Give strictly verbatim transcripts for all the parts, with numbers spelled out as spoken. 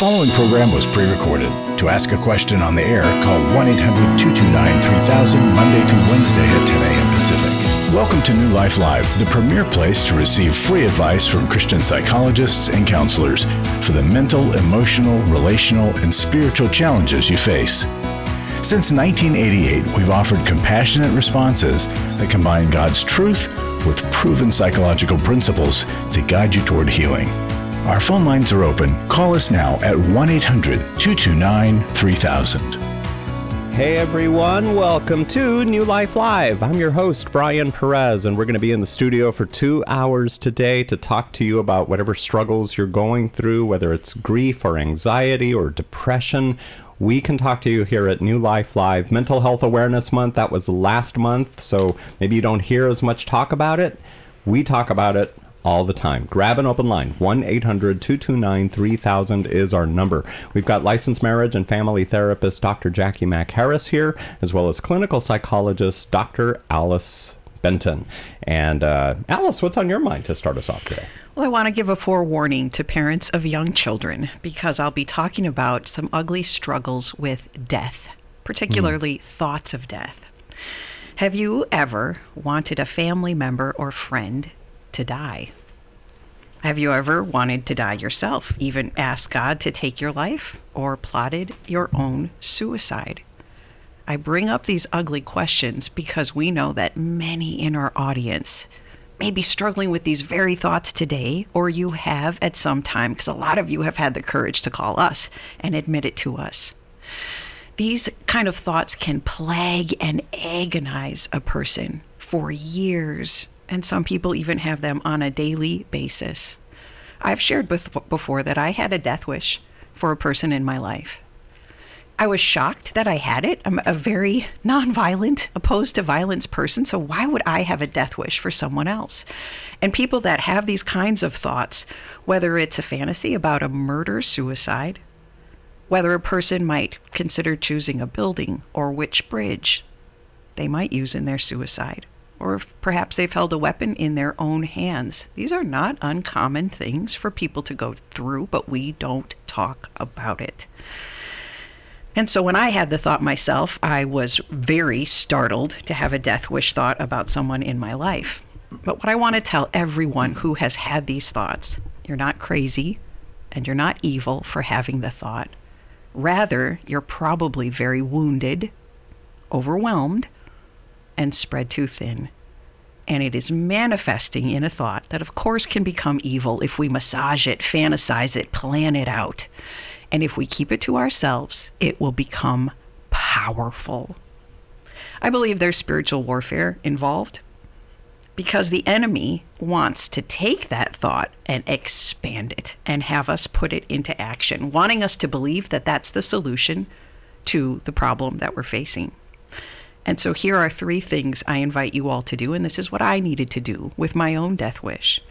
following program was pre-recorded. To ask a question on the air, call one eight hundred two two nine three thousand Monday through Wednesday at ten a.m. Pacific. Welcome to New Life Live, the premier place to receive free advice from Christian psychologists and counselors for the mental, emotional, relational, and spiritual challenges you face. Since nineteen eighty-eight, we've offered compassionate responses that combine God's truth with proven psychological principles to guide you toward healing. Our phone lines are open. Call us now at one eight hundred two two nine three thousand. Hey everyone, welcome to New Life Live. I'm your host, Brian Perez, and we're going to be in the studio for two hours today to talk to you about whatever struggles you're going through, whether it's grief or anxiety or depression. We can talk to you here at New Life Live. Mental Health Awareness Month, that was last month, so maybe you don't hear as much talk about it. We talk about it all the time. Grab an open line. one eight hundred two two nine three thousand is our number. We've got licensed marriage and family therapist Doctor Jackie Mack Harris here, as well as clinical psychologist Doctor Alice Benton. And uh, Alice, what's on your mind to start us off today? Well, I want to give a forewarning to parents of young children because I'll be talking about some ugly struggles with death, particularly mm. thoughts of death. Have you ever wanted a family member or friend to die? Have you ever wanted to die yourself, even asked God to take your life, or plotted your own suicide? I bring up these ugly questions because we know that many in our audience may be struggling with these very thoughts today, or you have at some time, because a lot of you have had the courage to call us and admit it to us. These kind of thoughts can plague and agonize a person for years, and some people even have them on a daily basis. I've shared before that I had a death wish for a person in my life. I was shocked that I had it. I'm a very nonviolent, opposed to violence person, so why would I have a death wish for someone else? And people that have these kinds of thoughts, whether it's a fantasy about a murder-suicide, whether a person might consider choosing a building or which bridge they might use in their suicide, or if perhaps they've held a weapon in their own hands. These are not uncommon things for people to go through, but we don't talk about it. And so when I had the thought myself, I was very startled to have a death wish thought about someone in my life. But what I want to tell everyone who has had these thoughts, you're not crazy and you're not evil for having the thought. Rather, you're probably very wounded, overwhelmed, and spread too thin. And it is manifesting in a thought that, of course, can become evil if we massage it, fantasize it, plan it out. And if we keep it to ourselves, it will become powerful. I believe there's spiritual warfare involved because the enemy wants to take that thought and expand it and have us put it into action, wanting us to believe that that's the solution to the problem that we're facing. And so here are three things I invite you all to do, and this is what I needed to do with my own death wish.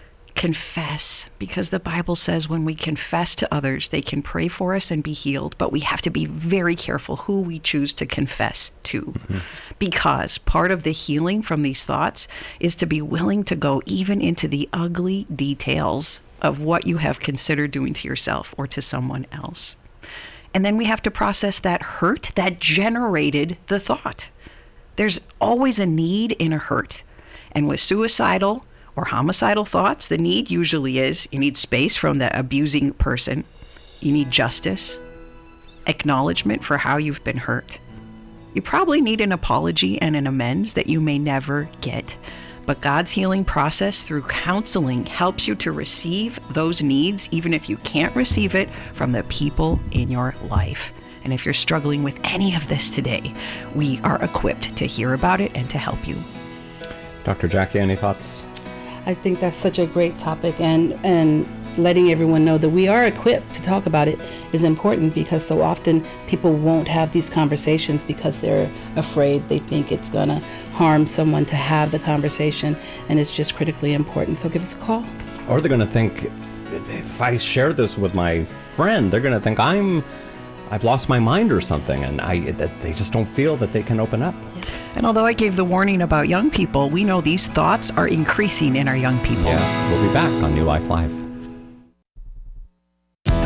Confess, because the Bible says when we confess to others, they can pray for us and be healed, but we have to be very careful who we choose to confess to. Mm-hmm. Because part of the healing from these thoughts is to be willing to go even into the ugly details of what you have considered doing to yourself or to someone else. And then we have to process that hurt that generated the thought. There's always a need in a hurt. And with suicidal or homicidal thoughts, the need usually is you need space from the abusing person. You need justice, acknowledgement for how you've been hurt. You probably need an apology and an amends that you may never get. But God's healing process through counseling helps you to receive those needs, even if you can't receive it from the people in your life. And if you're struggling with any of this today, we are equipped to hear about it and to help you. Doctor Jackie, any thoughts? I think that's such a great topic, and, and letting everyone know that we are equipped to talk about it is important because so often people won't have these conversations because they're afraid. They think it's going to harm someone to have the conversation, and it's just critically important. So give us a call. Or they're going to think, if I share this with my friend, they're going to think I'm, I've lost my mind or something, and I that they just don't feel that they can open up. Yeah. And although I gave the warning about young people, we know these thoughts are increasing in our young people. Yeah, we'll be back on New Life Live.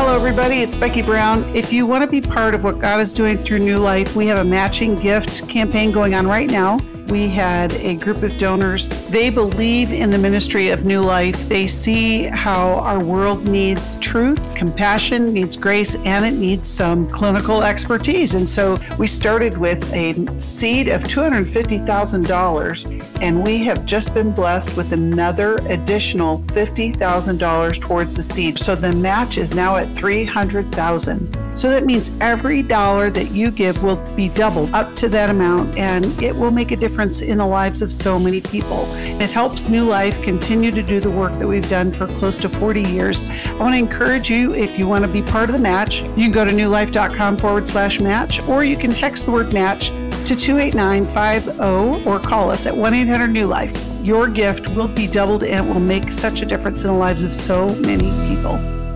Hello, everybody. It's Becky Brown. If you want to be part of what God is doing through New Life, we have a matching gift campaign going on right now. We had a group of donors. They believe in the ministry of New Life. They see how our world needs truth, compassion, needs grace, and it needs some clinical expertise. And so we started with a seed of two hundred fifty thousand dollars, and we have just been blessed with another additional fifty thousand dollars towards the seed. So the match is now at three hundred thousand dollars. So that means every dollar that you give will be doubled up to that amount, and it will make a difference in the lives of so many people. It helps New Life continue to do the work that we've done for close to forty years. I want to encourage you, if you want to be part of the match, you can go to newlife.com forward slash match, or you can text the word match to two eight nine five zero or call us at one eight hundred new life. Your gift will be doubled and it will make such a difference in the lives of so many people.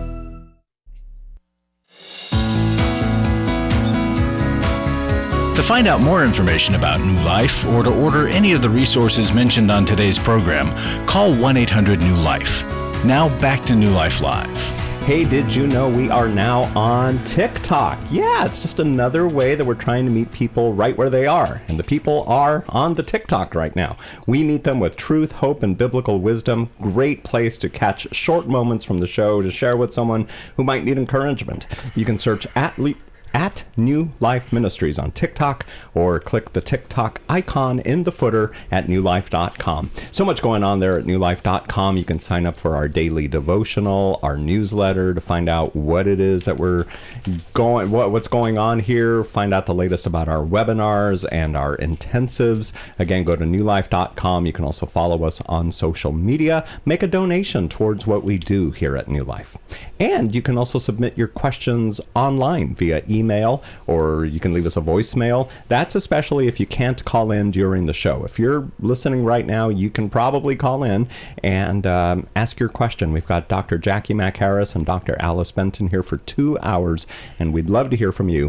To find out more information about New Life or to order any of the resources mentioned on today's program, call one eight hundred new life. Now back to New Life Live. Hey, did you know we are now on TikTok? Yeah, it's just another way that we're trying to meet people right where they are. And the people are on the TikTok right now. We meet them with truth, hope, and biblical wisdom. Great place to catch short moments from the show to share with someone who might need encouragement. You can search at le- at New Life Ministries on TikTok, or click the TikTok icon in the footer at new life dot com. So much going on there at new life dot com. You can sign up for our daily devotional, our newsletter, to find out what it is that we're going, what, what's going on here, find out the latest about our webinars and our intensives. Again, go to new life dot com. You can also follow us on social media, make a donation towards what we do here at New Life. And you can also submit your questions online via email. Email, or you can leave us a voicemail. That's especially if you can't call in during the show. If you're listening right now, you can probably call in and um, ask your question. We've got Doctor Jackie McHarris and Doctor Alice Benton here for two hours, and we'd love to hear from you.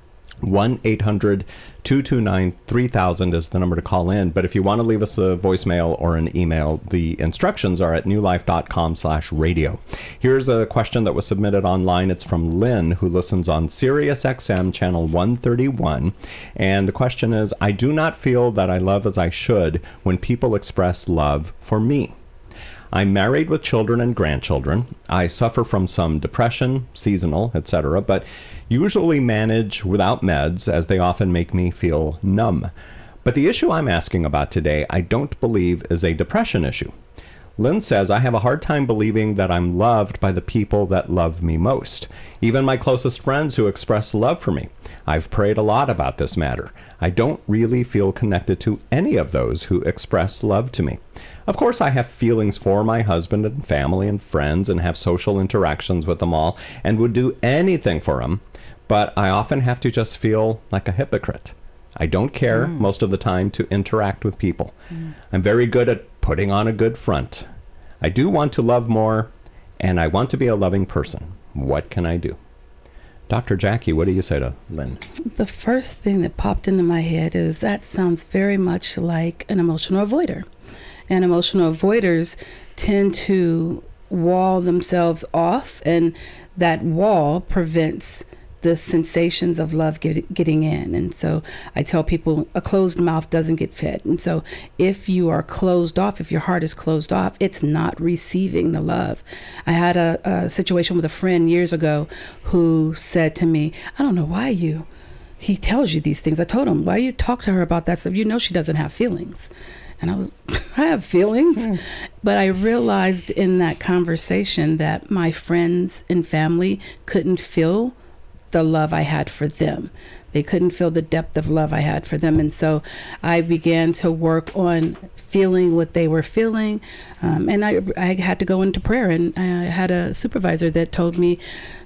one eight hundred two two nine three thousand is the number to call in. But if you want to leave us a voicemail or an email, the instructions are at new life dot com slash radio. Here's a question that was submitted online. It's from Lynn, who listens on Sirius X M channel one thirty-one. And the question is, I do not feel that I love as I should when people express love for me. I'm married with children and grandchildren. I suffer from some depression, seasonal, et cetera, but usually manage without meds, as they often make me feel numb. But the issue I'm asking about today, I don't believe is a depression issue. Lynn says, I have a hard time believing that I'm loved by the people that love me most, even my closest friends who express love for me. I've prayed a lot about this matter. I don't really feel connected to any of those who express love to me. Of course, I have feelings for my husband and family and friends and have social interactions with them all and would do anything for them, but I often have to just feel like a hypocrite. I don't care mm. most of the time to interact with people. Mm. I'm very good at putting on a good front. I do want to love more, and I want to be a loving person. What can I do? Doctor Jackie, what do you say to Lynn? The first thing that popped into my head is that sounds very much like an emotional avoider. And emotional avoiders tend to wall themselves off, and that wall prevents the sensations of love get, getting in. And so I tell people a closed mouth doesn't get fed. And so if you are closed off, if your heart is closed off, it's not receiving the love. I had a, a situation with a friend years ago who said to me, I don't know why you, he tells you these things. I told him, why you talk to her about that stuff? You know she doesn't have feelings. And I was, I have feelings. Mm. But I realized in that conversation that my friends and family couldn't feel the love I had for them. They couldn't feel the depth of love I had for them. And so I began to work on feeling what they were feeling. Um, and I, I had to go into prayer. And I had a supervisor that told me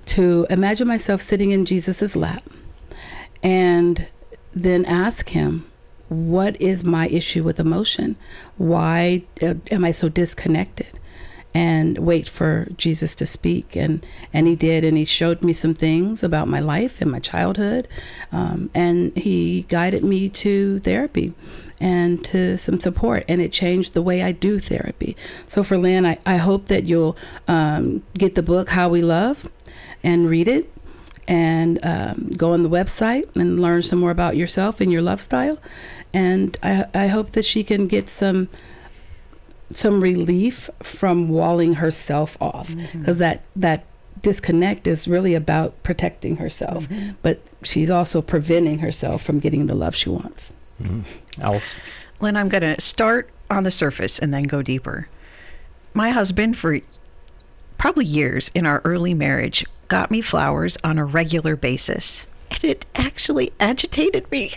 to imagine myself sitting in Jesus's lap and then ask him, what is my issue with emotion? Why uh, am I so disconnected? And wait for Jesus to speak. And, and he did. And he showed me some things about my life and my childhood. Um, and he guided me to therapy and to some support. And it changed the way I do therapy. So for Lynn, I, I hope that you'll um, get the book, How We Love. and read it and um, go on the website and learn some more about yourself and your love style. And I, I hope that she can get some some relief from walling herself off, because mm-hmm. that that disconnect is really about protecting herself, mm-hmm. but she's also preventing herself from getting the love she wants. Mm-hmm. Alice? Lynn, I'm going to start on the surface and then go deeper. My husband, for probably years in our early marriage, got me flowers on a regular basis. And it actually agitated me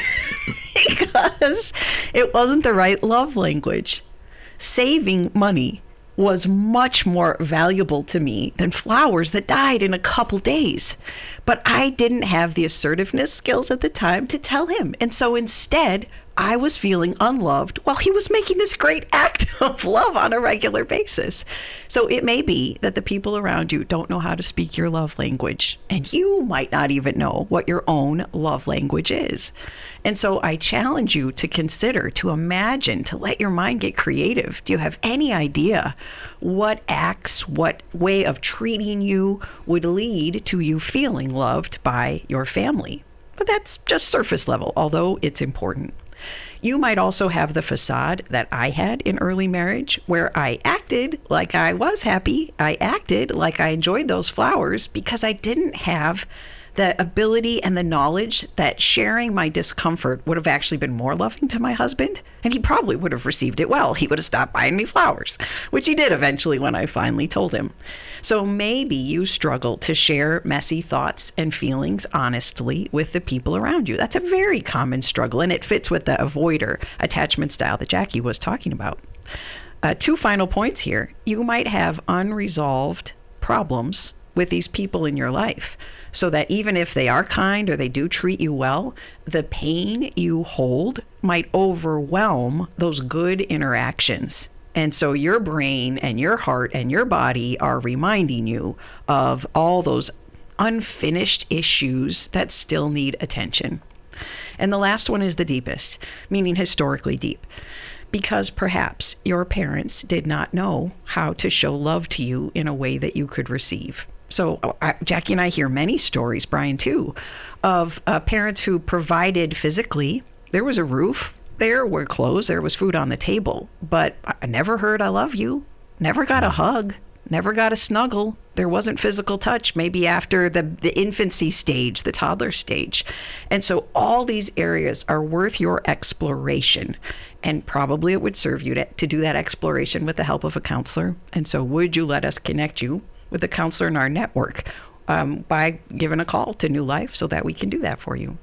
because it wasn't the right love language. Saving money was much more valuable to me than flowers that died in a couple days. But I didn't have the assertiveness skills at the time to tell him. And so instead, I was feeling unloved while he was making this great act of love on a regular basis. So it may be that the people around you don't know how to speak your love language, and you might not even know what your own love language is. And so I challenge you to consider, to imagine, to let your mind get creative. Do you have any idea what acts, what way of treating you would lead to you feeling loved by your family? But that's just surface level, although it's important. You might also have the facade that I had in early marriage, where I acted like I was happy. I acted like I enjoyed those flowers because I didn't have the ability and the knowledge that sharing my discomfort would have actually been more loving to my husband. And he probably would have received it well. He would have stopped buying me flowers, which he did eventually when I finally told him. So maybe you struggle to share messy thoughts and feelings honestly with the people around you. That's a very common struggle, and it fits with the avoider attachment style that Jackie was talking about. Uh, two final points here. You might have unresolved problems with these people in your life, so that even if they are kind or they do treat you well, the pain you hold might overwhelm those good interactions. And so your brain and your heart and your body are reminding you of all those unfinished issues that still need attention. And the last one is the deepest, meaning historically deep, because perhaps your parents did not know how to show love to you in a way that you could receive. So uh, Jackie and I hear many stories, Brian too, of uh, parents who provided physically. There was a roof, there were clothes, there was food on the table, but I never heard I love you, never got a hug, never got a snuggle. There wasn't physical touch, maybe after the, the infancy stage, the toddler stage. And so all these areas are worth your exploration. And probably it would serve you to, to do that exploration with the help of a counselor. And so would you let us connect you with a counselor in our network um, by giving a call to New Life so that we can do that for you?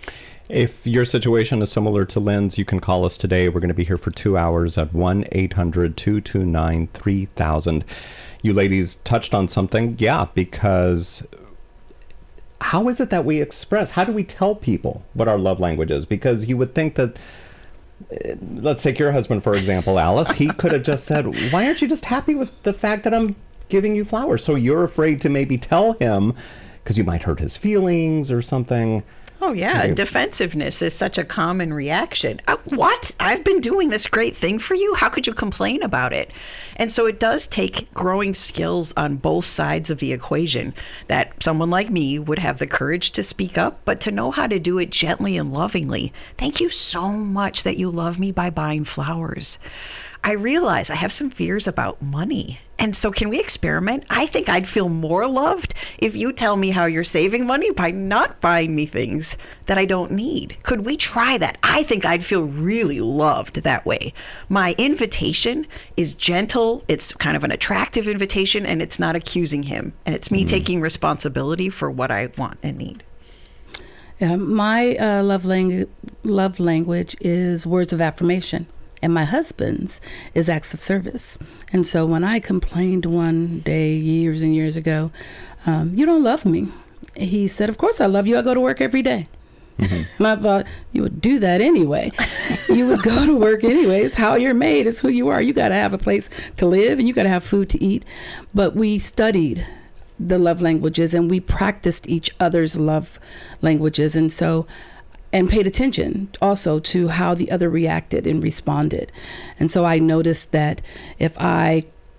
If your situation is similar to Lynn's, you can call us today. We're going to be here for two hours at one eight hundred two two nine three thousand. You ladies touched on something. Yeah, because how is it that we express? How do we tell people what our love language is? Because you would think that, let's take your husband, for example, Alice. He could have just said, why aren't you just happy with the fact that I'm giving you flowers? So you're afraid to maybe tell him because you might hurt his feelings or something. Oh, yeah. So, defensiveness is such a common reaction. Uh, what? I've been doing this great thing for you. How could you complain about it? And so it does take growing skills on both sides of the equation, that someone like me would have the courage to speak up, but to know how to do it gently and lovingly. Thank you so much that you love me by buying flowers. I realize I have some fears about money. And so can we experiment? I think I'd feel more loved if you tell me how you're saving money by not buying me things that I don't need. Could we try that? I think I'd feel really loved that way. My invitation is gentle. It's kind of an attractive invitation, and it's not accusing him. And it's me mm-hmm. taking responsibility for what I want and need. Yeah, my uh, love, lang- love language is words of affirmation. And my husband's is acts of service. And so when I complained one day, years and years ago, um, you don't love me. He said, of course I love you. I go to work every day. Mm-hmm. And I thought, you would do that anyway. You would go to work anyway. It's how you're made. It's who you are. You got to have a place to live and you got to have food to eat. But we studied the love languages and we practiced each other's love languages. And so and paid attention also to how the other reacted and responded. And so I noticed that if I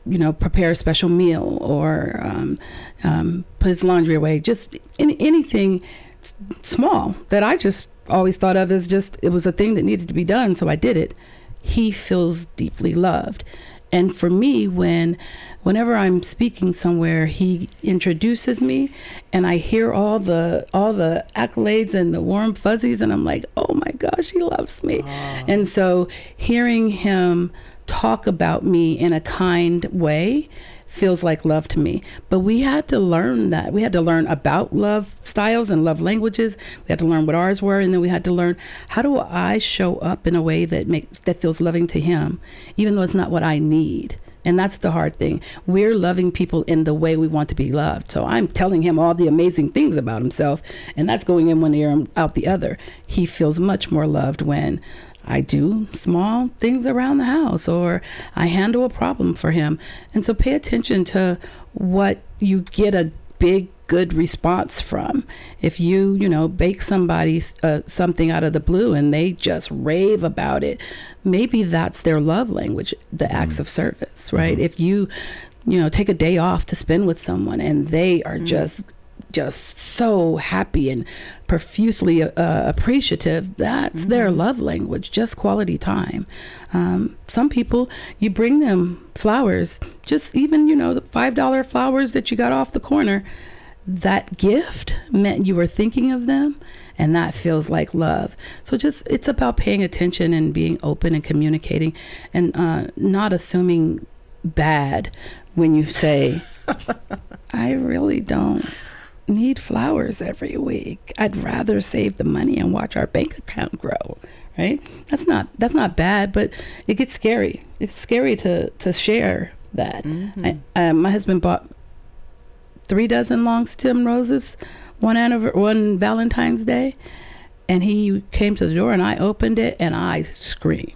you know, prepare a special meal or um, um, put his laundry away. Just any, anything s- small that I just always thought of as just, it was a thing that needed to be done, so I did it. He feels deeply loved. And for me, when, whenever I'm speaking somewhere, he introduces me, and I hear all the all the accolades and the warm fuzzies, and I'm like, oh my gosh, he loves me. Oh. And so, hearing him talk about me in a kind way feels like love to me. But we had to learn that. We had to learn about love styles and love languages. We had to learn what ours were, and then we had to learn, how do I show up in a way that makes that feels loving to him, even though it's not what I need. And that's the hard thing. We're loving people in the way we want to be loved. So I'm telling him all the amazing things about himself, and that's going in one ear and out the other. He feels much more loved when I do small things around the house, or I handle a problem for him. And so pay attention to what you get a big, good response from. If you, you know, bake somebody uh, something out of the blue and they just rave about it, maybe that's their love language, the mm-hmm. acts of service, right? Mm-hmm. If you, you know, take a day off to spend with someone and they are mm-hmm. just just so happy and profusely uh, appreciative, that's mm-hmm. their love language, just quality time. Um, some people, you bring them flowers, just even, you know, the five dollar flowers that you got off the corner, that gift meant you were thinking of them, and that feels like love. So just, it's about paying attention and being open and communicating, and uh, not assuming bad when you say, I really don't need flowers every week. I'd rather save the money and watch our bank account grow, right? That's not that's not bad, but it gets scary. It's scary to to share that. Mm-hmm. I, uh, my husband bought three dozen long stem roses one anniver- one Valentine's Day, and he came to the door and I opened it and I screamed.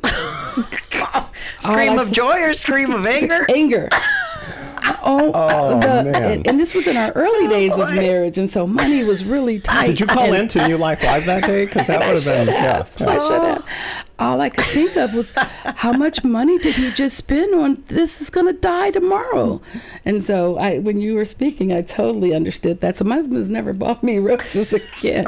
Scream of joy or scream of anger? Anger. Oh, oh the, man. And, and this was in our early days of marriage, and so money was really tight. Did you call in to New Life Live that day? Because that would have been, yeah. yeah. I should have. All I could think of was, how much money did he just spend on this is going to die tomorrow? And so I, when you were speaking, I totally understood that. So my husband's never bought me roses again.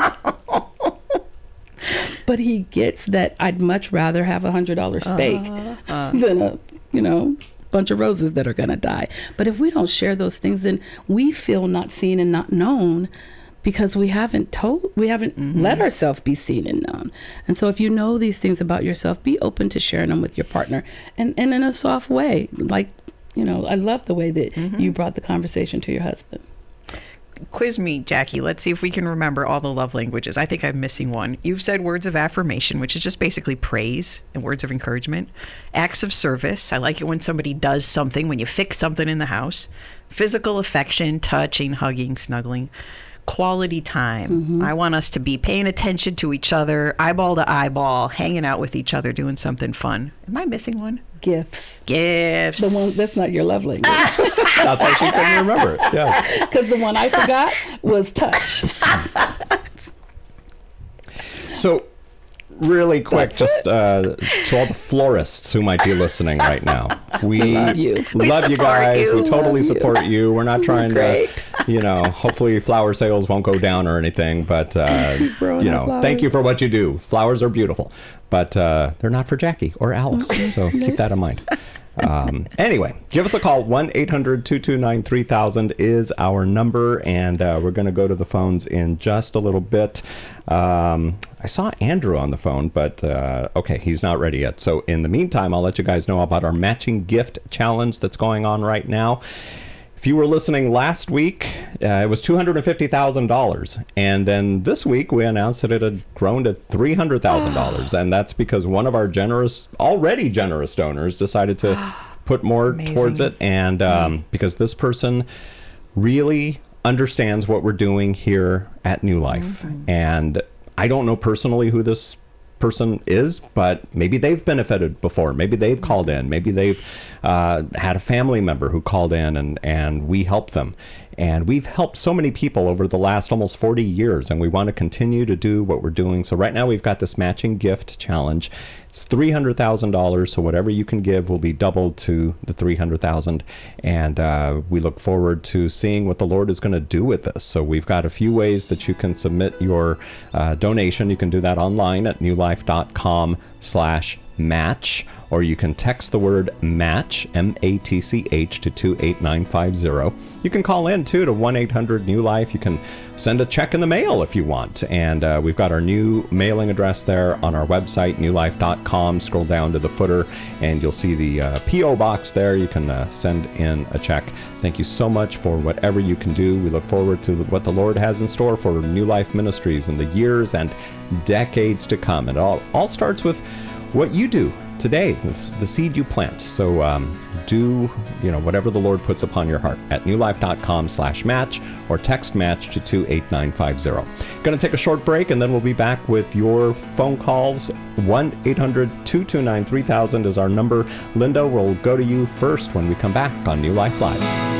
But he gets that I'd much rather have a hundred dollar steak uh, uh. than a, you know, bunch of roses that are going to die. But if we don't share those things, then we feel not seen and not known, because we haven't told, we haven't mm-hmm. let ourselves be seen and known. And so if you know these things about yourself, be open to sharing them with your partner, and, and in a soft way. Like, you know, I love the way that mm-hmm. you brought the conversation to your husband. Quiz me, Jackie. Let's see if we can remember all the love languages. I think I'm missing one. You've said words of affirmation, which is just basically praise and words of encouragement. Acts of service. I like it when somebody does something, when you fix something in the house. Physical affection, touching, hugging, snuggling. Quality time. Mm-hmm. I want us to be paying attention to each other, eyeball to eyeball, hanging out with each other, doing something fun. Am I missing one? Gifts. Gifts. The one that's not your love language. That's why she couldn't remember it. Yeah. Because the one I forgot was touch. So, really quick, That's just uh, to all the florists who might be listening right now, we love you. We love you guys. You. We totally Love support you. We're not trying Great. to, you know, hopefully flower sales won't go down or anything, but uh, Keep growing you our know, thank you flowers. for what you do. Flowers are beautiful, but uh, they're not for Jackie or Alice, so keep that in mind. Um, anyway, give us a call. one eight hundred two two nine three thousand is our number, and uh, we're going to go to the phones in just a little bit. Um, I saw Andrew on the phone, but uh, okay, he's not ready yet. So in the meantime, I'll let you guys know about our matching gift challenge that's going on right now. If you were listening last week, uh, it was two hundred fifty thousand dollars. And then this week, we announced that it had grown to three hundred thousand dollars. And that's because one of our generous, already generous donors decided to put more Amazing. towards it. And um, mm. because this person really understands what we're doing here at New Life. Mm-hmm. And I don't know personally who this person is, but maybe they've benefited before. Maybe they've called in. Maybe they've uh, had a family member who called in and, and we helped them. And we've helped so many people over the last almost forty years, and we want to continue to do what we're doing. So right now we've got this matching gift challenge. It's three hundred thousand dollars, so whatever you can give will be doubled to the three hundred thousand dollars. And uh, we look forward to seeing what the Lord is going to do with this. So we've got a few ways that you can submit your uh, donation. You can do that online at newlife.com slash match, or you can text the word match, M A T C H, to two eight nine five zero. You can call in too to one eight hundred new life. You can send a check in the mail if you want. And uh, we've got our new mailing address there on our website, new life dot com. Scroll down to the footer and you'll see the uh, P O box there. You can uh, send in a check. Thank you so much for whatever you can do. We look forward to what the Lord has in store for New Life Ministries in the years and decades to come. And it all, all starts with what you do today, the seed you plant. So um, do, you know, whatever the Lord puts upon your heart at newlife.com slash match, or text match to two eight nine five zero. Going to take a short break, and then we'll be back with your phone calls. one eight hundred two two nine three thousand is our number. Linda, we'll go to you first when we come back on New Life Live.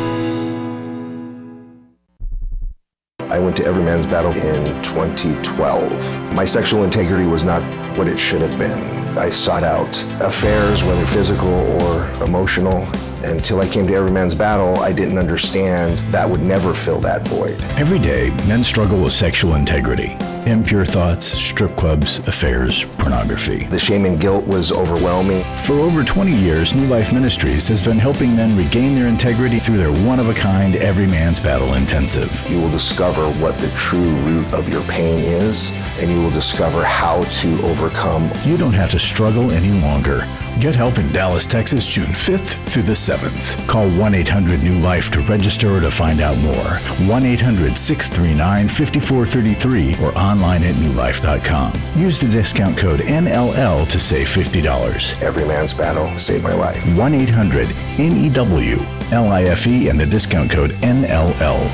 I went to Every Man's Battle in twenty twelve. My sexual integrity was not what it should have been. I sought out affairs, whether physical or emotional. Until I came to Every Man's Battle, I didn't understand that would never fill that void. Every day, men struggle with sexual integrity. Impure thoughts, strip clubs, affairs, pornography. The shame and guilt was overwhelming. For over twenty years, New Life Ministries has been helping men regain their integrity through their one-of-a-kind Every Man's Battle Intensive. You will discover what the true root of your pain is, and you will discover how to overcome. You don't have to struggle any longer. Get help in Dallas, Texas, June fifth through the seventh. Call one eight hundred new life to register or to find out more. one eight hundred six three nine five four three three or online at new life dot com. Use the discount code N L L to save fifty dollars. Every Man's Battle saved my life. one eight hundred N E W L I F E and the discount code N L L.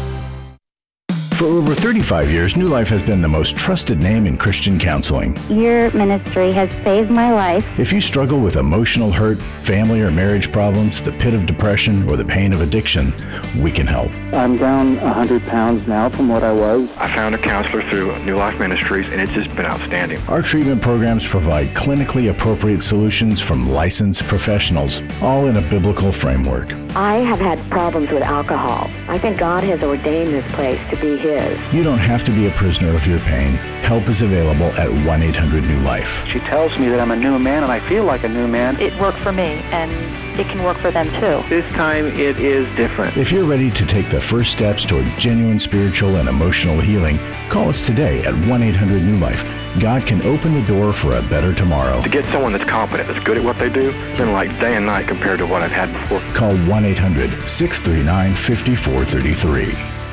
For over thirty-five years, New Life has been the most trusted name in Christian counseling. Your ministry has saved my life. If you struggle with emotional hurt, family or marriage problems, the pit of depression, or the pain of addiction, we can help. I'm down one hundred pounds now from what I was. I found a counselor through New Life Ministries, and it's just been outstanding. Our treatment programs provide clinically appropriate solutions from licensed professionals, all in a biblical framework. I have had problems with alcohol. I think God has ordained this place to be His. You don't have to be a prisoner of your pain. Help is available at one eight hundred new life. She tells me that I'm a new man, and I feel like a new man. It worked for me, and it can work for them too. This time it is different. If you're ready to take the first steps toward genuine spiritual and emotional healing, call us today at one eight hundred new life. God can open the door for a better tomorrow. To get someone that's competent, that's good at what they do, it's been like day and night compared to what I've had before. Call one eight hundred six three nine five four three three.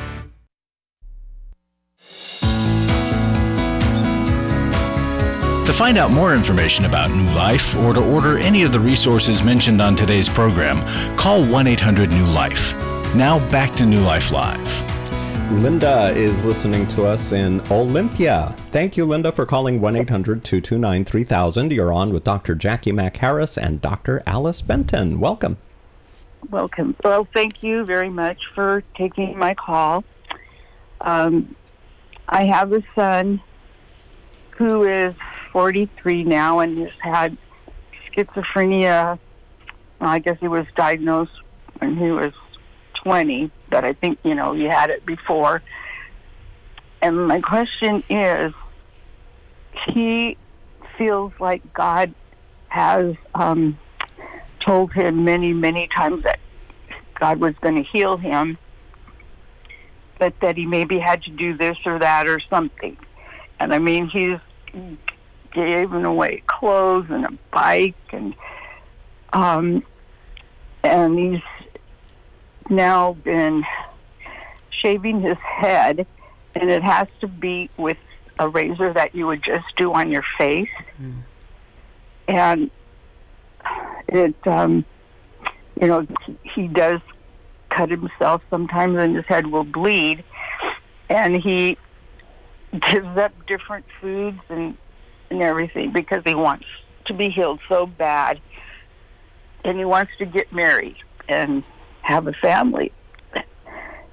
To find out more information about New Life or to order any of the resources mentioned on today's program, call one eight hundred new life. Now back to New Life Live. Linda is listening to us in Olympia. Thank you, Linda, for calling one eight hundred two two nine three thousand. You're on with Doctor Jackie McHarris and Doctor Alice Benton. Welcome. Welcome. Well, thank you very much for taking my call. Um, I have a son who is forty-three now and has had schizophrenia. Well, I guess he was diagnosed when he was twenty, but I think, you know, he had it before. And my question is, he feels like God has um, told him many, many times that God was going to heal him, but that he maybe had to do this or that or something. And I mean, he's giving away clothes and a bike, and um, and he's now been shaving his head, and it has to be with a razor that you would just do on your face. Mm. And it, um, you know, he does cut himself sometimes, and his head will bleed, and he gives up different foods and, and everything because he wants to be healed so bad, and he wants to get married and have a family.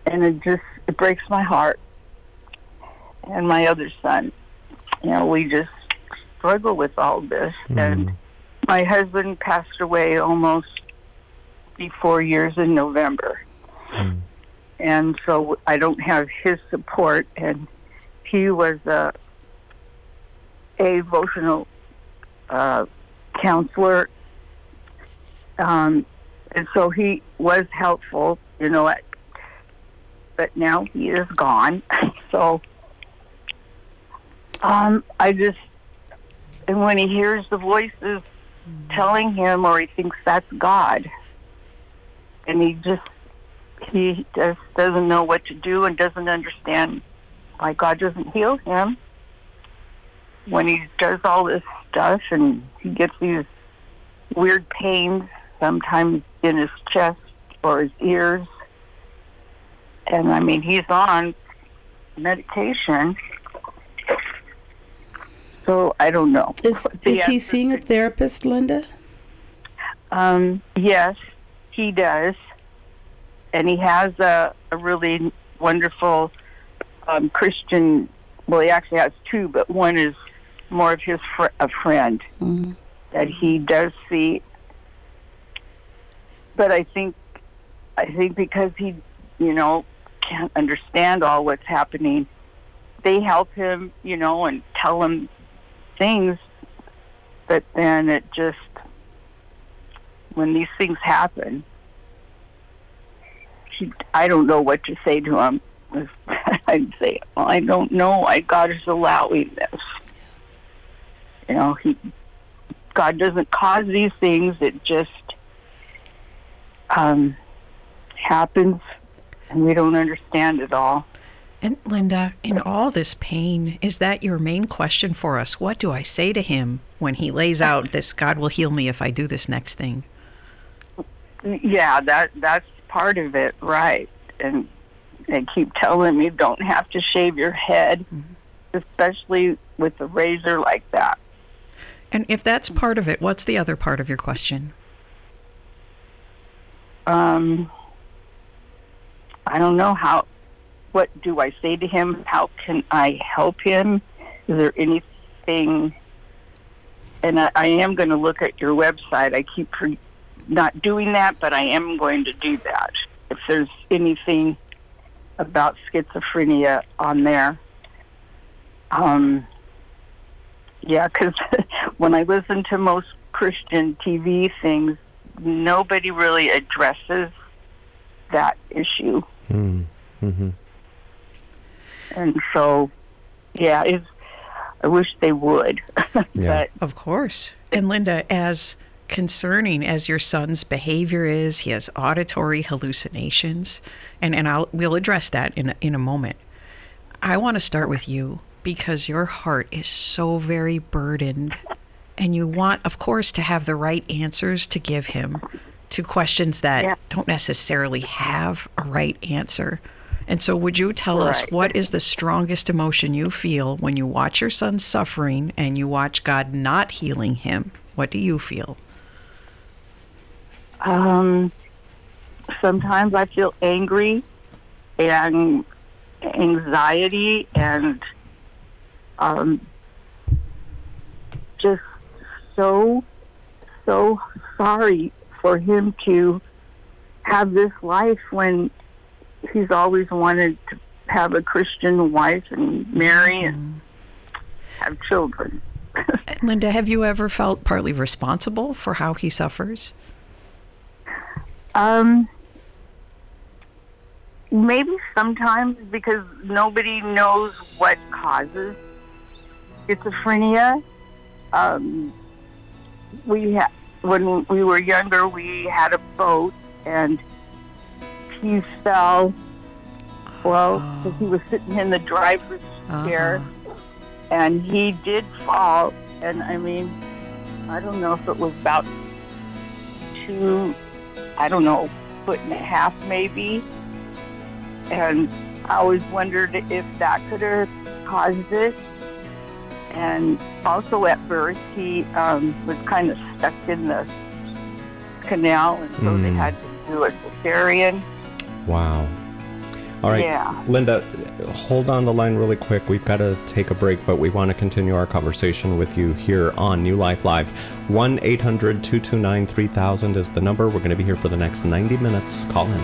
and it just it breaks my heart. And my other son, you know, we just struggle with all this. Mm. And my husband passed away almost four years in November. Mm. And so I don't have his support. And he was a, a emotional uh, counselor. Um, and so he was helpful, you know, at, but now he is gone. So um, I just, and when he hears the voices telling him, or he thinks that's God, and he just, he just doesn't know what to do and doesn't understand why God doesn't heal him when he does all this stuff, and he gets these weird pains sometimes in his chest or his ears. And I mean, he's on medication. So I don't know. Is, is he seeing a therapist, Linda? Um, yes, he does. And he has a, a really wonderful um, Christian, well, he actually has two, but one is more of his fr- a friend mm-hmm. that he does see. But I think, I think because he, you know, can't understand all what's happening, they help him, you know, and tell him things, but then it just, when these things happen, he, I don't know what to say to him. I'd say, well, I don't know why God is allowing this. You know, he, God doesn't cause these things. It just um, happens, and we don't understand it all. And Linda, in all this pain, is that your main question for us? What do I say to him when he lays out this, God will heal me if I do this next thing? Yeah, that that's part of it, right. And they keep telling me, don't have to shave your head, mm-hmm. especially with a razor like that. And if that's part of it, what's the other part of your question? Um, I don't know how... What do I say to him? How can I help him? Is there anything? And I, I am going to look at your website. I keep pre- not doing that, but I am going to do that. If there's anything about schizophrenia on there. Um, yeah, because when I listen to most Christian T V things, nobody really addresses that issue. Mm. Mm-hmm. And so, yeah, it's, I wish they would. Yeah. But, of course. And Linda, as concerning as your son's behavior is, he has auditory hallucinations, and, and I'll we'll address that in a, in a moment. I want to start with you because your heart is so very burdened, and you want, of course, to have the right answers to give him to questions that yeah. don't necessarily have a right answer. And so would you tell right. us what is the strongest emotion you feel when you watch your son suffering and you watch God not healing him? What do you feel? Um, sometimes I feel angry and anxiety and um, just so, so sorry for him to have this life when he's always wanted to have a Christian wife and marry and have children. Linda, have you ever felt partly responsible for how he suffers? Um, maybe sometimes, because nobody knows what causes schizophrenia. Um, we ha- when we were younger, we had a boat, and he fell, well, oh. he was sitting in the driver's uh-huh. chair, and he did fall, and I mean, I don't know if it was about two, I don't know, foot and a half maybe, and I always wondered if that could have caused it. And also at birth, he um, was kind of stuck in the canal, and so mm. they had to do a cesarean. Wow. All right, Yeah. Linda, hold on the line really quick. We've got to take a break, but we want to continue our conversation with you here on New Life Live. one eight hundred two two nine three thousand is the number. We're going to be here for the next ninety minutes. Call in.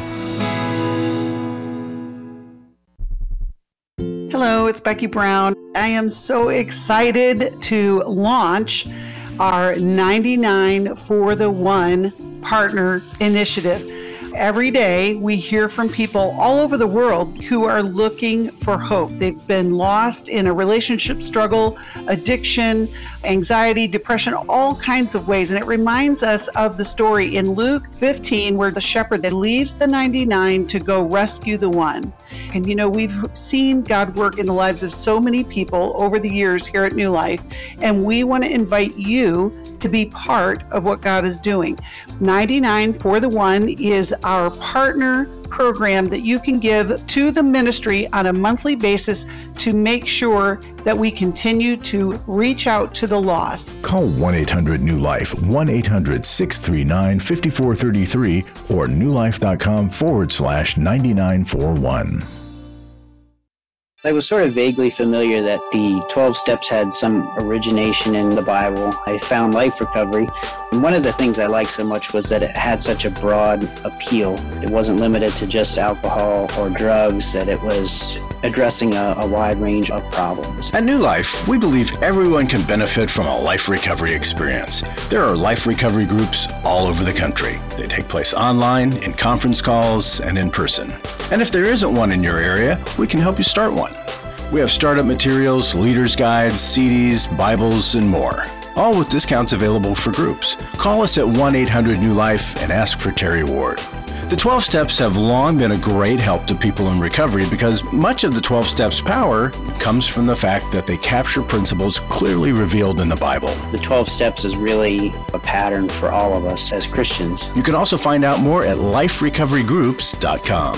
Hello, it's Becky Brown. I am so excited to launch our ninety-nine for the One Partner Initiative. Every day we hear from people all over the world who are looking for hope. They've been lost in a relationship struggle, addiction, anxiety, depression, all kinds of ways. And it reminds us of the story in Luke fifteen where the shepherd that leaves the ninety-nine to go rescue the one. And you know, we've seen God work in the lives of so many people over the years here at New Life, and we want to invite you to be part of what God is doing. ninety-nine for the One is our partner program that you can give to the ministry on a monthly basis to make sure that we continue to reach out to the lost. Call one eight hundred new life, one eight hundred six three nine five four three three or newlife.com forward slash 9941. I was sort of vaguely familiar that the twelve steps had some origination in the Bible. I found Life Recovery, and one of the things I liked so much was that it had such a broad appeal. It wasn't limited to just alcohol or drugs, that it was addressing a, a wide range of problems. At New Life, we believe everyone can benefit from a life recovery experience. There are life recovery groups all over the country. They take place online, in conference calls, and in person. And if there isn't one in your area, we can help you start one. We have startup materials, leaders' guides, C Ds, Bibles, and more. All with discounts available for groups. Call us at one eight hundred new life and ask for Terry Ward. The twelve Steps have long been a great help to people in recovery because much of the twelve Steps' power comes from the fact that they capture principles clearly revealed in the Bible. The twelve Steps is really a pattern for all of us as Christians. You can also find out more at life recovery groups dot com.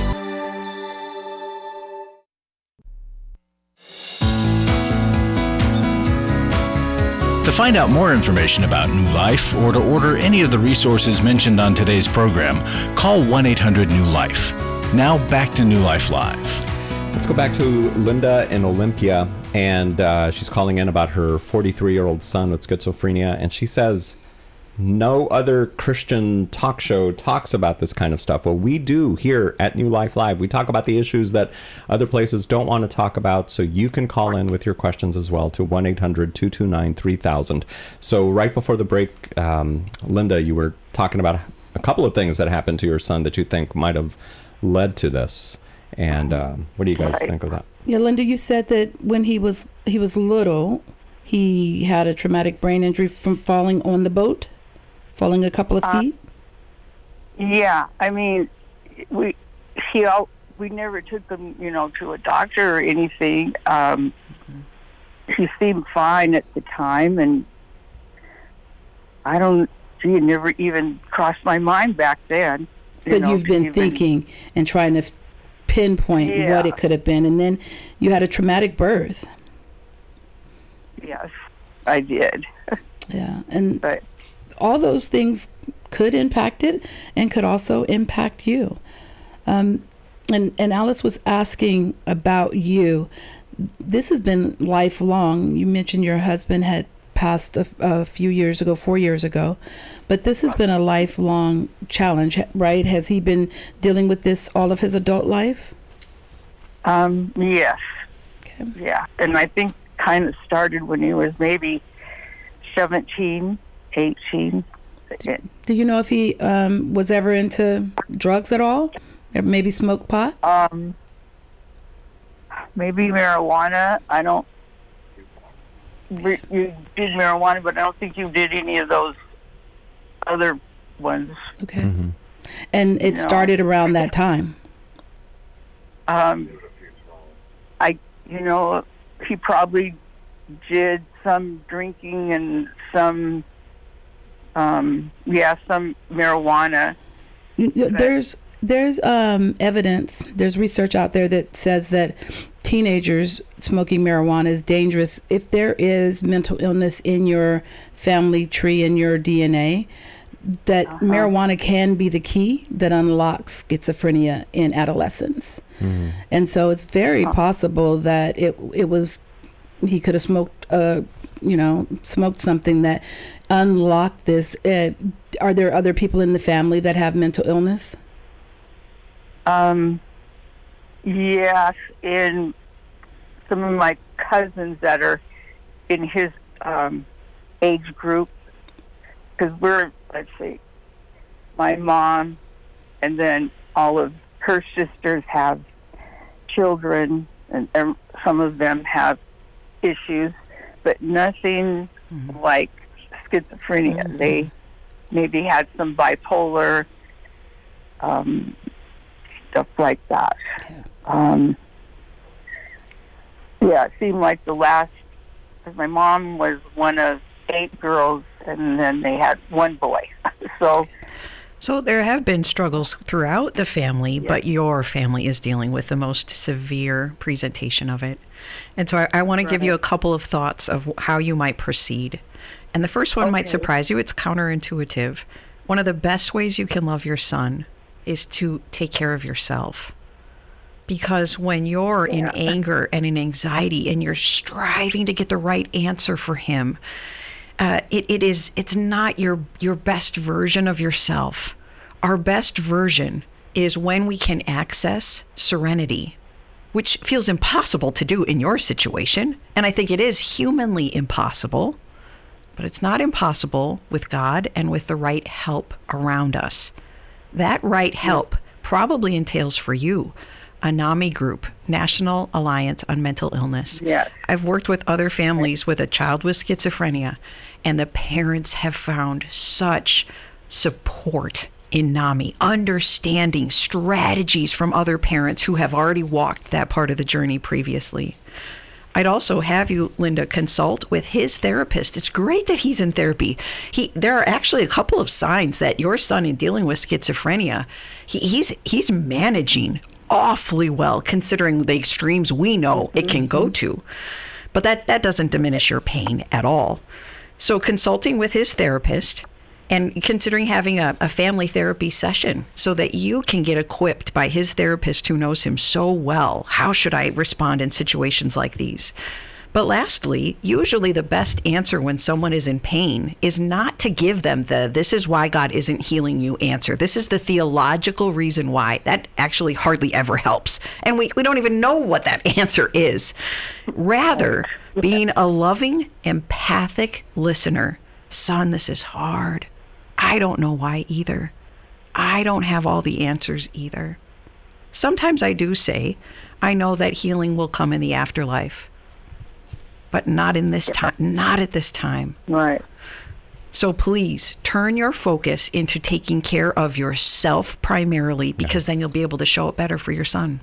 To find out more information about New Life or to order any of the resources mentioned on today's program, call one eight hundred new life. Now back to New Life Live. Let's go back to Linda in Olympia, and uh, she's calling in about her forty-three-year-old son with schizophrenia, and she says no other Christian talk show talks about this kind of stuff. Well, we do here at New Life Live. We talk about the issues that other places don't want to talk about, so you can call in with your questions as well to one eight hundred two two nine three thousand. So right before the break, um, Linda, you were talking about a couple of things that happened to your son that you think might have led to this. And um, what do you guys think of that? Yeah, Linda, you said that when he was he was little, he had a traumatic brain injury from falling on the boat. Falling a couple of feet? Uh, yeah, I mean, we he all, we never took him, you know, to a doctor or anything. Um, he seemed fine at the time, and I don't. Gee, it never even crossed my mind back then. You but know, you've been even, thinking and trying to f- pinpoint yeah. what it could have been, and then you had a traumatic birth. Yes, I did. Yeah, and. But, all those things could impact it and could also impact you. Um, and, and Alice was asking about you. This has been lifelong. You mentioned your husband had passed a, a few years ago, four years ago, but this has been a lifelong challenge, right? Has he been dealing with this all of his adult life? Um, yes. Okay. Yeah, and I think kind of started when he was maybe seventeen. eighteen. Do you know if he um, was ever into drugs at all? Or maybe smoked pot? Um, maybe marijuana. I don't. You did marijuana, but I don't think you did any of those other ones. Okay. Mm-hmm. And it you started know. around that time? Um, I, you know, he probably did some drinking and some. Um, yeah, some marijuana. There's there's um, evidence, there's research out there that says that teenagers smoking marijuana is dangerous. If there is mental illness in your family tree, in your D N A, that Uh-huh. marijuana can be the key that unlocks schizophrenia in adolescence. Mm. And so it's very possible that it it was, he could have smoked, uh, you know, smoked something that unlocked this. Uh, are there other people in the family that have mental illness? Um, yes, in some of my cousins that are in his um, age group, because we're, let's see, my mom and then all of her sisters have children, and, and some of them have issues, but nothing mm-hmm. like schizophrenia. Mm-hmm. They maybe had some bipolar, um, stuff like that. Yeah. Um, yeah, it seemed like the last, because my mom was one of eight girls, and then they had one boy. so, so there have been struggles throughout the family, yes. but your family is dealing with the most severe presentation of it. And so I, I want to give you a couple of thoughts of how you might proceed. And the first one okay. might surprise you. It's counterintuitive. One of the best ways you can love your son is to take care of yourself. Because when you're yeah. in anger and in anxiety and you're striving to get the right answer for him, uh, it, it is, it's not your, your best version of yourself. Our best version is when we can access serenity, which feels impossible to do in your situation. And I think it is humanly impossible, but it's not impossible with God and with the right help around us. That right help probably entails for you a NAMI group, National Alliance on Mental Illness. Yes. I've worked with other families with a child with schizophrenia, and the parents have found such support in NAMI, understanding strategies from other parents who have already walked that part of the journey previously. I'd also have you, Linda, consult with his therapist. It's great that he's in therapy. He, there are actually a couple of signs that your son, in dealing with schizophrenia, he, he's he's managing awfully well, considering the extremes we know it can go to. But that, that doesn't diminish your pain at all. So consulting with his therapist and considering having a, a family therapy session so that you can get equipped by his therapist who knows him so well. How should I respond in situations like these? But lastly, usually the best answer when someone is in pain is not to give them the, this is why God isn't healing you answer. This is the theological reason why. That actually hardly ever helps. And we, we don't even know what that answer is. Rather, being a loving, empathic listener. Son, this is hard. I don't know why either. I don't have all the answers either. Sometimes I do say, I know that healing will come in the afterlife. But not in this time, not at this time. Right. So please turn your focus into taking care of yourself primarily, because then you'll be able to show it better for your son.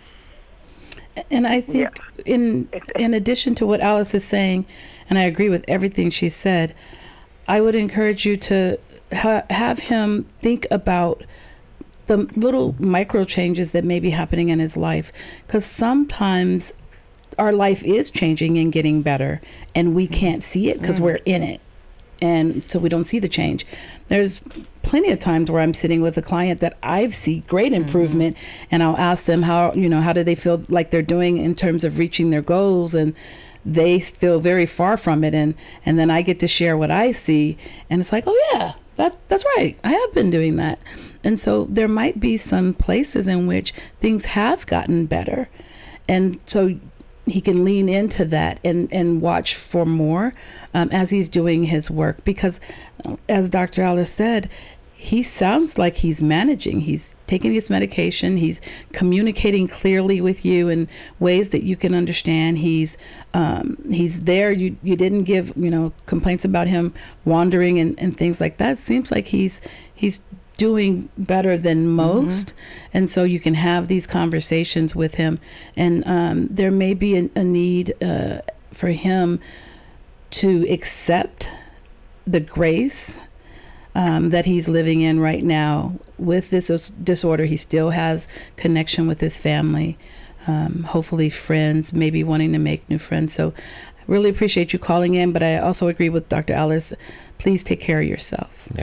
And I think yeah. in in addition to what Alice is saying, and I agree with everything she said, I would encourage you to ha- have him think about the little micro changes that may be happening in his life, because sometimes our life is changing and getting better, and we can't see it because mm. we're in it. And so we don't see the change. There's plenty of times where I'm sitting with a client that I see great improvement, mm-hmm. and I'll ask them how, you know, how do they feel like they're doing in terms of reaching their goals, and they feel very far from it. And, and then I get to share what I see, and it's like, oh yeah, that's, that's right. I have been doing that. And so there might be some places in which things have gotten better. And so he can lean into that and, and watch for more um, as he's doing his work. Because as Doctor Alice said, he sounds like he's managing. He's taking his medication. He's communicating clearly with you in ways that you can understand. He's um, he's there. You you didn't give, you know, complaints about him wandering and, and things like that. It seems like he's he's doing better than most. Mm-hmm. And so you can have these conversations with him, and um, there may be a, a need uh, for him to accept the grace um, that he's living in right now with this disorder. He still has connection with his family, um, hopefully friends, maybe wanting to make new friends. So I really appreciate you calling in, but I also agree with Doctor Alice. Please take care of yourself. Yeah.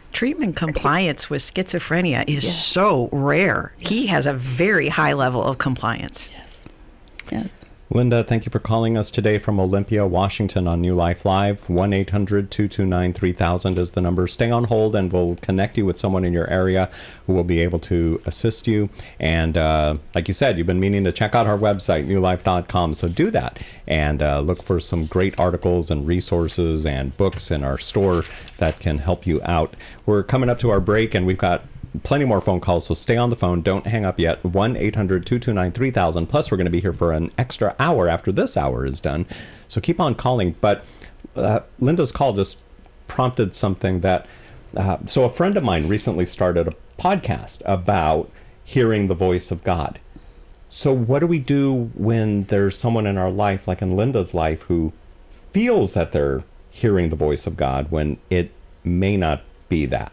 Treatment compliance with schizophrenia is Yes. so rare. He has a very high level of compliance. Yes. Yes. Linda, thank you for calling us today from Olympia, Washington on New Life Live. one eight hundred two two nine three thousand is the number. Stay on hold and we'll connect you with someone in your area who will be able to assist you. And uh, like you said, you've been meaning to check out our website, new life dot com. So do that and uh, look for some great articles and resources and books in our store that can help you out. We're coming up to our break and we've got plenty more phone calls, so stay on the phone. Don't hang up yet. one eight hundred two two nine three thousand. Plus, we're going to be here for an extra hour after this hour is done. So keep on calling. But uh, Linda's call just prompted something that... Uh, so a friend of mine recently started a podcast about hearing the voice of God. So what do we do when there's someone in our life, like in Linda's life, who feels that they're hearing the voice of God when it may not be that?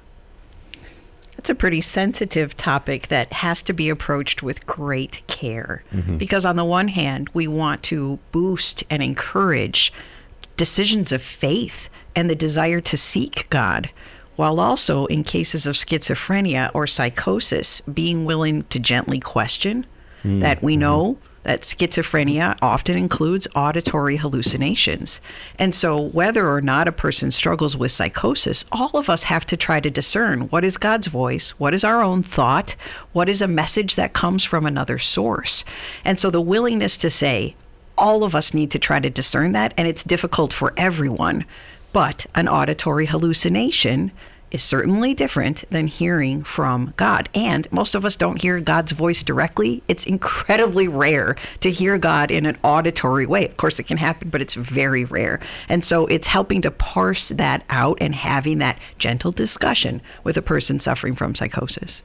It's a pretty sensitive topic that has to be approached with great care. Mm-hmm. Because on the one hand, we want to boost and encourage decisions of faith and the desire to seek God, while also, in cases of schizophrenia or psychosis, being willing to gently question mm-hmm. that we know that schizophrenia often includes auditory hallucinations. And so whether or not a person struggles with psychosis, all of us have to try to discern what is God's voice, what is our own thought, what is a message that comes from another source. And so the willingness to say, all of us need to try to discern that, and it's difficult for everyone. But an auditory hallucination is certainly different than hearing from God. And most of us don't hear God's voice directly. It's incredibly rare to hear God in an auditory way. Of course, it can happen, but it's very rare. And so it's helping to parse that out and having that gentle discussion with a person suffering from psychosis.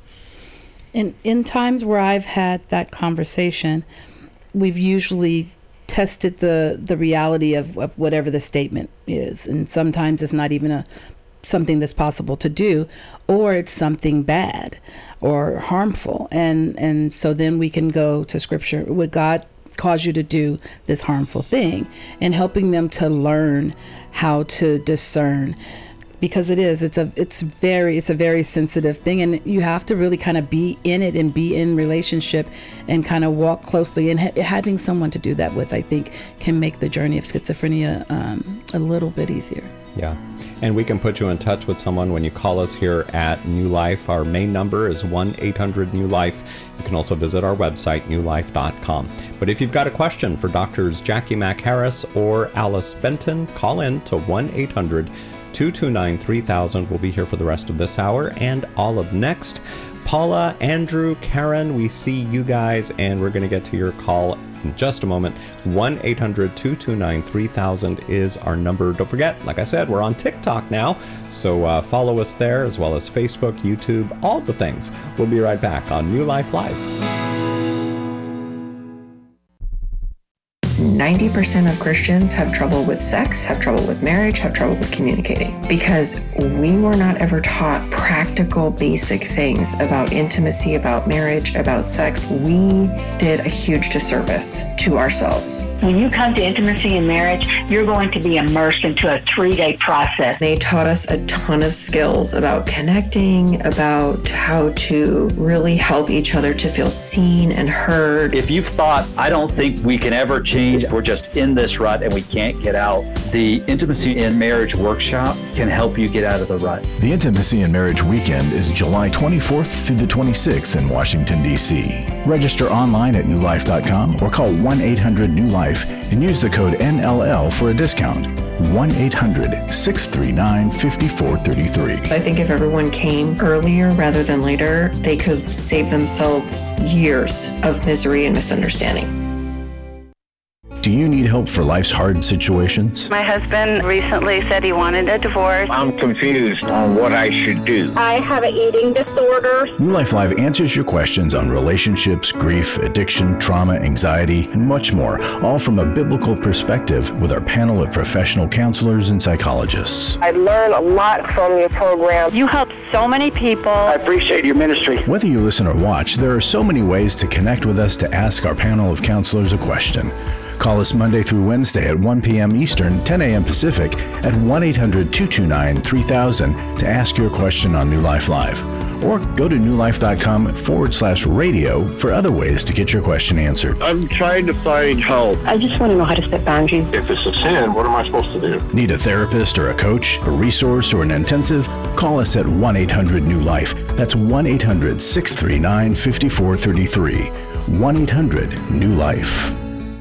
In, in times where I've had that conversation, we've usually tested the, the reality of, of whatever the statement is. And sometimes it's not even a something that's possible to do, or it's something bad or harmful. And and so then we can go to scripture. Would God cause you to do this harmful thing? And helping them to learn how to discern, because it is, it's a, it's very, it's a very sensitive thing. And you have to really kind of be in it and be in relationship and kind of walk closely. And ha- having someone to do that with, I think, can make the journey of schizophrenia um, a little bit easier. Yeah. And we can put you in touch with someone when you call us here at New Life. Our main number is one eight hundred new life. You can also visit our website, new life dot com. But if you've got a question for Doctors Jackie Mack Harris or Alice Benton, call in to one eight hundred two two nine three thousand. We'll be here for the rest of this hour and all of next. Paula, Andrew, Karen, we see you guys, and we're going to get to your call in just a moment. one eight hundred two two nine three thousand is our number. Don't forget, like I said, we're on TikTok now, so uh, follow us there, as well as Facebook, YouTube, all the things. We'll be right back on New Life Live. ninety percent of Christians have trouble with sex, have trouble with marriage, have trouble with communicating, because we were not ever taught practical, basic things about intimacy, about marriage, about sex. We did a huge disservice to ourselves. When you come to intimacy and marriage, you're going to be immersed into a three-day process. They taught us a ton of skills about connecting, about how to really help each other to feel seen and heard. If you've thought, I don't think we can ever change, we're just in this rut and we can't get out, the Intimacy in Marriage Workshop can help you get out of the rut. The Intimacy in Marriage Weekend is July twenty-fourth through the twenty-sixth in Washington, D C Register online at new life dot com or call one eight hundred new life and use the code N L L for a discount. one eight hundred six three nine five four three three. I think if everyone came earlier rather than later, they could save themselves years of misery and misunderstanding. Do you need help for life's hard situations? My husband recently said he wanted a divorce. I'm confused on what I should do. I have an eating disorder. New Life Live answers your questions on relationships, grief, addiction, trauma, anxiety, and much more, all from a biblical perspective with our panel of professional counselors and psychologists. I learned a lot from your program. You help so many people. I appreciate your ministry. Whether you listen or watch, there are so many ways to connect with us to ask our panel of counselors a question. Call Call us Monday through Wednesday at one p.m. Eastern, ten a.m. Pacific at one eight hundred two two nine three thousand to ask your question on New Life Live. Or go to newlife.com forward slash radio for other ways to get your question answered. I'm trying to find help. I just want to know how to set boundaries. If it's a sin, what am I supposed to do? Need a therapist or a coach, a resource, or an intensive? Call us at one eight hundred new life. That's one eight hundred six three nine five four three three. one eight hundred new life.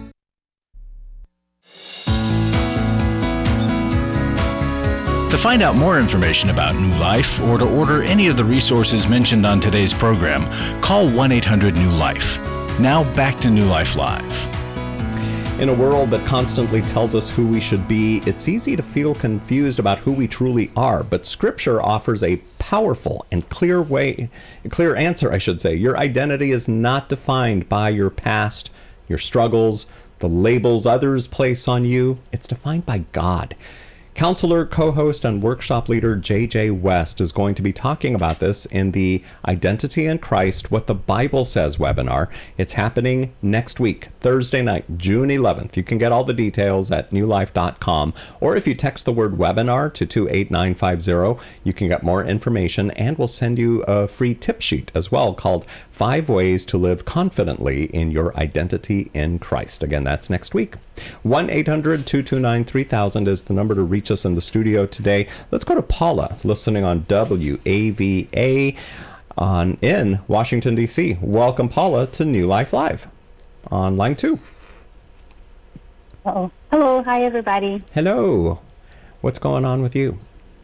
To find out more information about New Life or to order any of the resources mentioned on today's program, call one eight hundred new life. Now back to New Life Live. In a world that constantly tells us who we should be, it's easy to feel confused about who we truly are, but Scripture offers a powerful and clear way, a clear answer, I should say. Your identity is not defined by your past, your struggles, the labels others place on you. It's defined by God. Counselor, co-host, and workshop leader J J West is going to be talking about this in the Identity in Christ, What the Bible Says webinar. It's happening next week, Thursday night, June eleventh. You can get all the details at new life dot com, or if you text the word webinar to two eight nine five zero, you can get more information, and we'll send you a free tip sheet as well called Five Ways to Live Confidently in Your Identity in Christ. Again, that's next week. one eight hundred two two nine three thousand is the number to reach us in the studio today. Let's go to Paula, listening on W A V A on in Washington, D C. Welcome, Paula, to New Life Live on line two. Uh-oh. Hello. Hi, everybody. Hello. What's going on with you?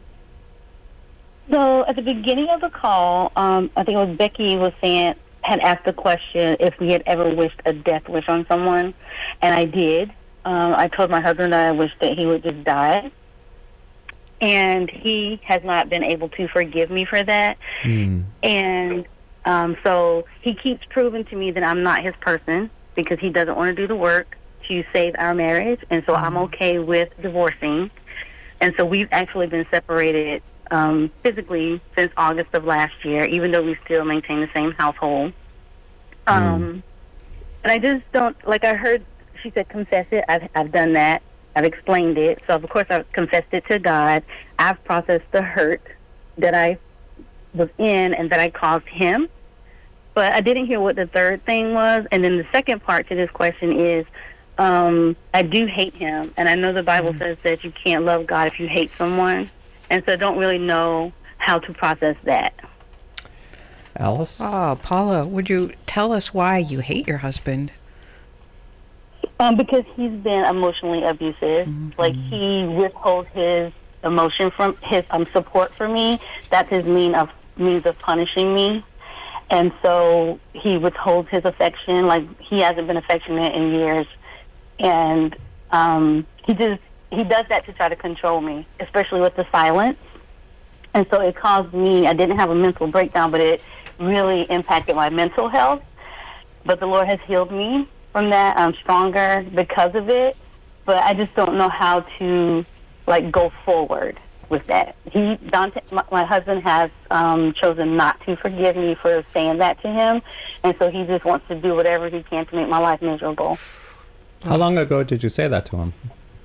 So at the beginning of the call, um, I think it was Becky was saying, had asked the question if we had ever wished a death wish on someone, and I did. Um, I told my husband that I wished that he would just die, and he has not been able to forgive me for that. Mm. And um, so he keeps proving to me that I'm not his person because he doesn't want to do the work to save our marriage, and so mm. I'm okay with divorcing. And so we've actually been separated um, physically since August of last year, even though we still maintain the same household. Um, mm. And I just don't, like I heard, she said, confess it. I've, I've done that. I've explained it. So, of course, I've confessed it to God. I've processed the hurt that I was in and that I caused him. But I didn't hear what the third thing was. And then the second part to this question is, um, I do hate him. And I know the Bible mm. says that you can't love God if you hate someone. And so I don't really know how to process that. Alice? Oh, Paula, would you tell us why you hate your husband? Um, because he's been emotionally abusive. Mm-hmm. Like, he withholds his emotion from his um, support for me. That's his mean of means of punishing me. And so he withholds his affection. Like, he hasn't been affectionate in years. And um, he just he does that to try to control me, especially with the silence. And so it caused me, I didn't have a mental breakdown, but it really impacted my mental health. But the Lord has healed me from that. I'm stronger because of it. But I just don't know how to, like, go forward with that. He, Dante, my, my husband has um, chosen not to forgive me for saying that to him. And so he just wants to do whatever he can to make my life miserable. How long ago did you say that to him?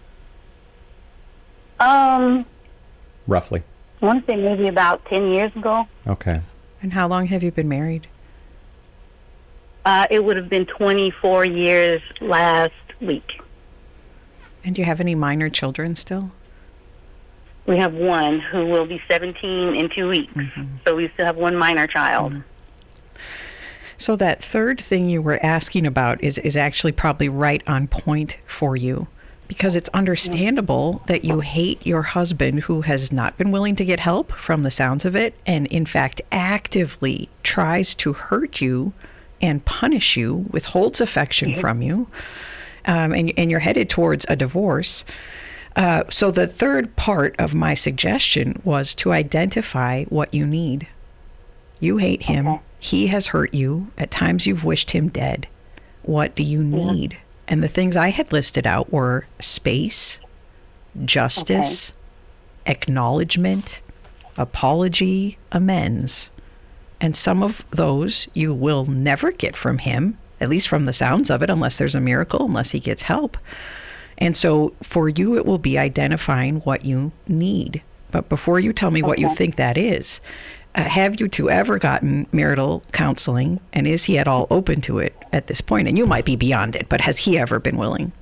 Um, Roughly. I want to say maybe about ten years ago. Okay. And how long have you been married? Uh, it would have been twenty-four years last week. And do you have any minor children still? We have one who will be seventeen in two weeks. Mm-hmm. So we still have one minor child. Mm-hmm. So that third thing you were asking about is, is actually probably right on point for you. Because it's understandable that you hate your husband who has not been willing to get help from the sounds of it, and in fact actively tries to hurt you and punish you, withholds affection mm-hmm. from you, um, and, and you're headed towards a divorce. Uh, so the third part of my suggestion was to identify what you need. You hate him. Okay. He has hurt you. At times you've wished him dead. What do you need? Yeah. And the things I had listed out were space, justice, okay. acknowledgement, apology, amends. And some of those you will never get from him, at least from the sounds of it, unless there's a miracle, unless he gets help. And so for you, it will be identifying what you need. But before you tell me what Okay. you think that is, uh, have you two ever gotten marital counseling? And is he at all open to it at this point? And you might be beyond it, but has he ever been willing?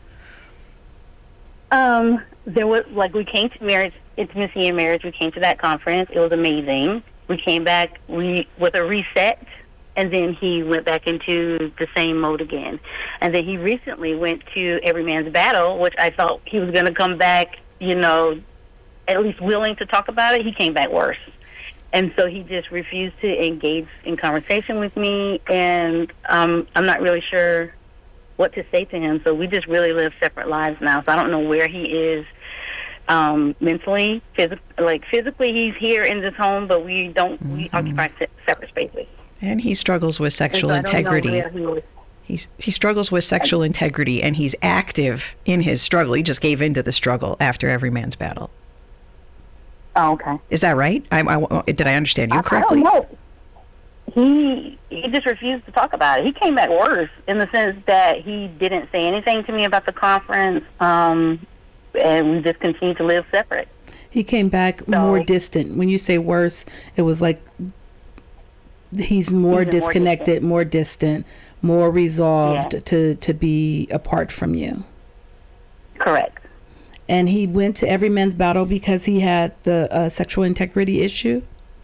Um, there was, like, we came to marriage, intimacy and marriage. We came to that conference. It was amazing. We came back we, with a reset, and then he went back into the same mode again. And then he recently went to Every Man's Battle, which I thought he was going to come back, you know, at least willing to talk about it. He came back worse. And so he just refused to engage in conversation with me, and um, I'm not really sure what to say to him. So we just really live separate lives now. So I don't know where he is um, mentally, phys- like physically. He's here in this home, but we don't. Mm-hmm. We occupy se- separate spaces. And he struggles with sexual so I don't know integrity. where he was. He's, he struggles with sexual integrity, and he's active in his struggle. He just gave into the struggle after Every Man's Battle. Oh, okay. Is that right? I, I, did I understand you correctly? I don't know. He he just refused to talk about it. He came back worse in the sense that he didn't say anything to me about the conference, um, and we just continued to live separate. He came back so, more distant. When you say worse, it was like he's more Even disconnected, more distant, more, distant, more resolved yeah. to, to be apart from you. Correct. And he went to Every Man's Battle because he had the uh, sexual integrity issue?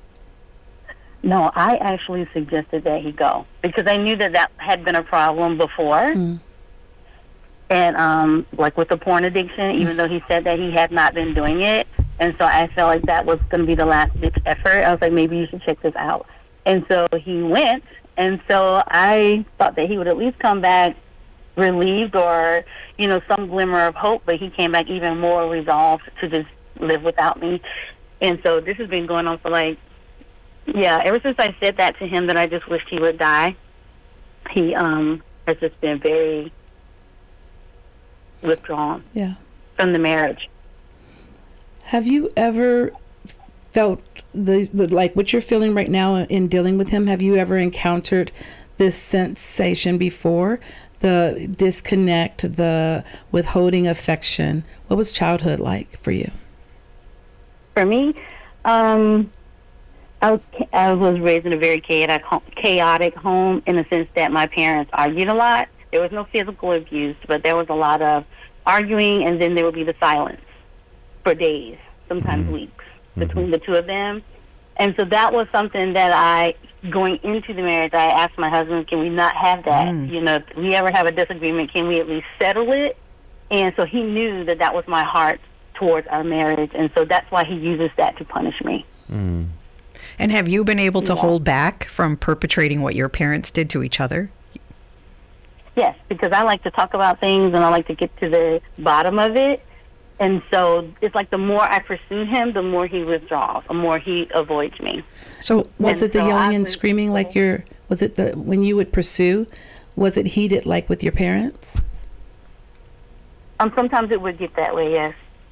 No, I actually suggested that he go because I knew that that had been a problem before. Mm. And, um, like with the porn addiction, mm. even though he said that he had not been doing it. And so I felt like that was going to be the last ditch effort. I was like, maybe you should check this out. And so he went. And so I thought that he would at least come back relieved or, you know, some glimmer of hope, but he came back even more resolved to just live without me. And so this has been going on for like, yeah, ever since I said that to him that I just wished he would die, he um has just been very withdrawn yeah. from the marriage. Have you ever felt the, the like what you're feeling right now in dealing with him? Have you ever encountered this sensation before? The disconnect, the withholding affection. What was childhood like for you? For me, um, I was, I was raised in a very chaotic, chaotic home in the sense that my parents argued a lot. There was no physical abuse, but there was a lot of arguing, and then there would be the silence for days, sometimes mm-hmm. weeks, between mm-hmm. the two of them. And so that was something that I, going into the marriage, I asked my husband, can we not have that? Mm. You know, if we ever have a disagreement, can we at least settle it? And so he knew that that was my heart towards our marriage, and so that's why he uses that to punish me. Mm. And have you been able to yeah. hold back from perpetrating what your parents did to each other? Yes, because I like to talk about things, and I like to get to the bottom of it. And so it's like the more I pursue him, the more he withdraws, the more he avoids me. So was and it the so yelling I and was, screaming like your, was it the, when you would pursue, was it heated like with your parents? Um, sometimes it would get that way, yes.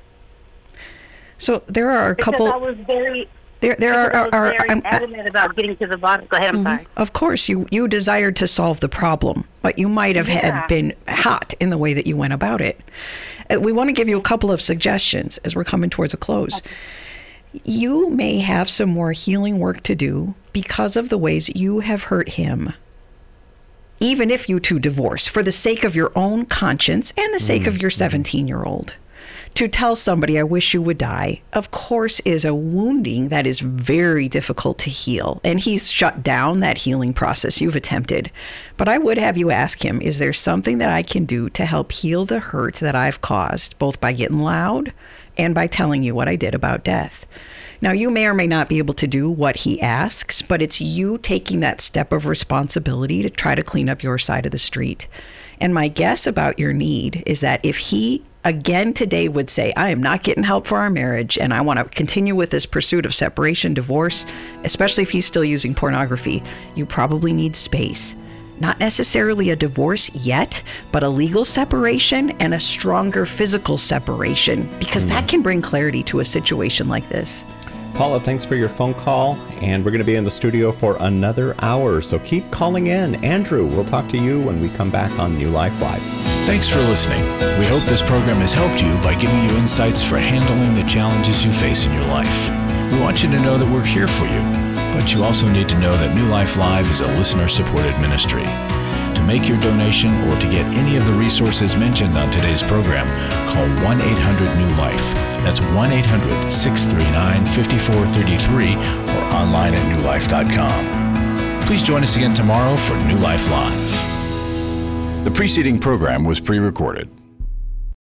So there are a because couple. I was very. There, there are. I was are, very are adamant about getting to the bottom. Go ahead. I'm mm-hmm. sorry. Of course, you you desired to solve the problem, but you might have yeah. had been hot in the way that you went about it. Uh, we want to give you a couple of suggestions as we're coming towards a close. Okay. You may have some more healing work to do because of the ways you have hurt him. Even if you two divorce, for the sake of your own conscience and the sake mm-hmm. of your seventeen-year-old. To tell somebody, I wish you would die, of course, is a wounding that is very difficult to heal. And he's shut down that healing process you've attempted. But I would have you ask him, is there something that I can do to help heal the hurt that I've caused, both by getting loud and by telling you what I did about death? Now, you may or may not be able to do what he asks, but it's you taking that step of responsibility to try to clean up your side of the street. And my guess about your need is that if he again today would say, I am not getting help for our marriage, and I want to continue with this pursuit of separation, divorce, especially if he's still using pornography, you probably need space. Not necessarily a divorce yet, but a legal separation and a stronger physical separation, because mm. that can bring clarity to a situation like this. Paula, thanks for your phone call, and we're going to be in the studio for another hour, so keep calling in. Andrew, we'll talk to you when we come back on New Life Live. Thanks for listening. We hope this program has helped you by giving you insights for handling the challenges you face in your life. We want you to know that we're here for you, but you also need to know that New Life Live is a listener-supported ministry. To make your donation or to get any of the resources mentioned on today's program, call one eight hundred new life. That's one eight hundred, six three nine, five four three three or online at new life dot com. Please join us again tomorrow for New Life Live. The preceding program was pre-recorded.